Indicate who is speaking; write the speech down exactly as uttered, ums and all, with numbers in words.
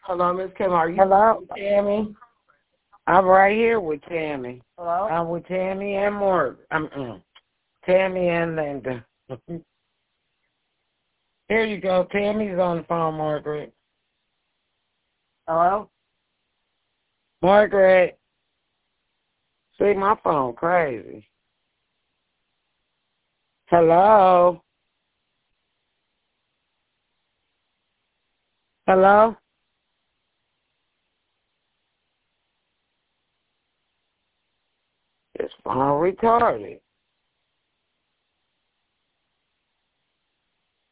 Speaker 1: Hello, Miss Kim. Are you
Speaker 2: Hello?
Speaker 1: Tammy?
Speaker 2: I'm right here with Tammy.
Speaker 1: Hello?
Speaker 2: I'm with Tammy and Mark. I'm uh, Tammy and Linda. Here you go. Tammy's on the phone, Margaret.
Speaker 1: Hello?
Speaker 2: Margaret. See, my phone crazy. Hello? Hello? This phone retarded.